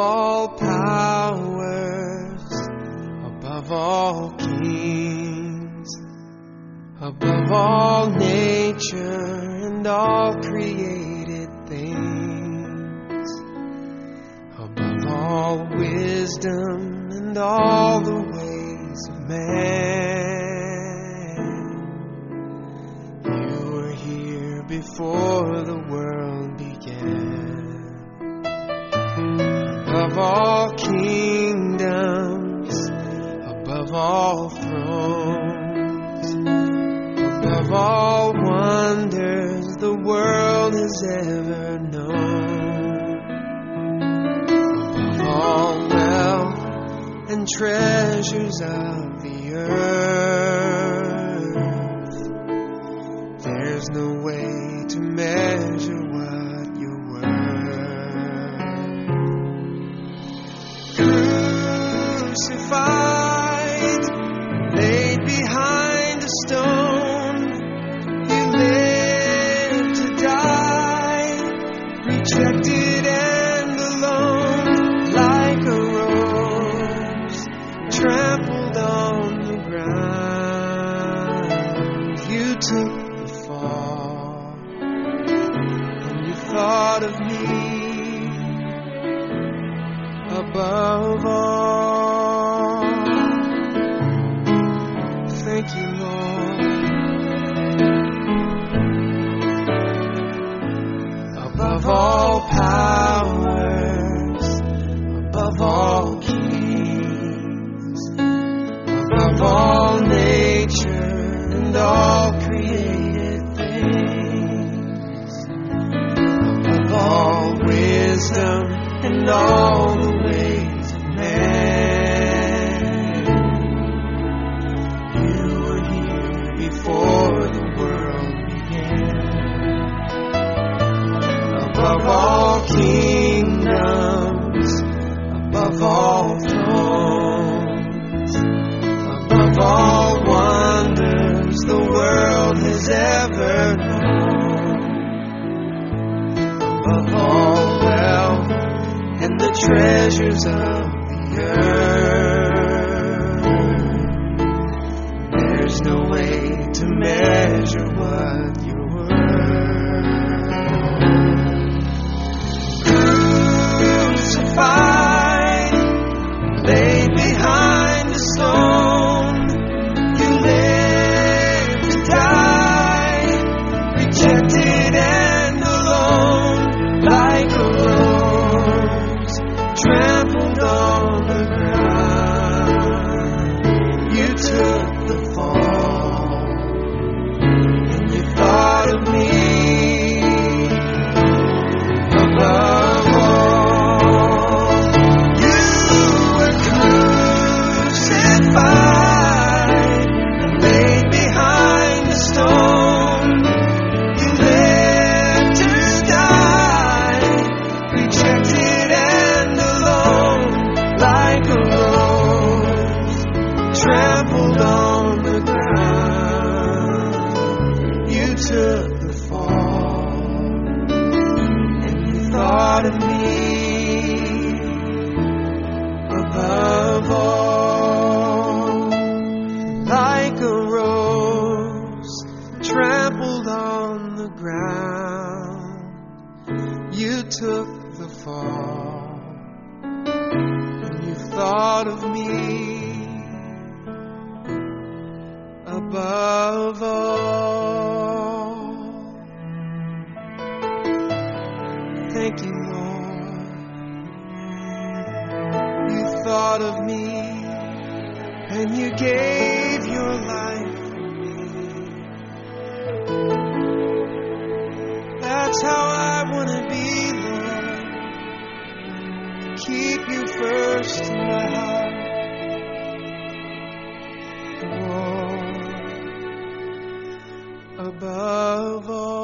all powers, above all kings, above all nature and all created things, above all wisdom and all the ways of man. You were here before the world began. Above all kingdoms, above all thrones, above all wonders the world has ever known, above all wealth and treasures of the earth, there's no way to measure what you're worth. Crucified, laid behind a stone, you lived to die, rejected and alone, like a rose trampled on the ground. You took the fall, and you thought of me above all. Thank you, Lord. Above all powers, above all kings, above all nature and all created things, above all wisdom and all the ways of man. You were here before the world began. Above all kingdoms, above all thrones, above all wonders the world has ever known, above all wealth and the treasures of the earth, there's no way to measure what you're worth. Crucified, laid behind a stone, you lived to die, rejected and alone, like a rose trampled on the ground. You took the fall, and you thought of me above all. You were crucified and laid behind the stone. You lived to die, rejected and alone, like a rose trampled on the ground. You took the fall, and you thought of me above all, like a rose trampled on the ground. You took the fall, and you thought of me above all. Thank you, Lord. You thought of me, and you gave your life for me. That's how I want to be, Lord. Keep you first in my heart. Oh, above all.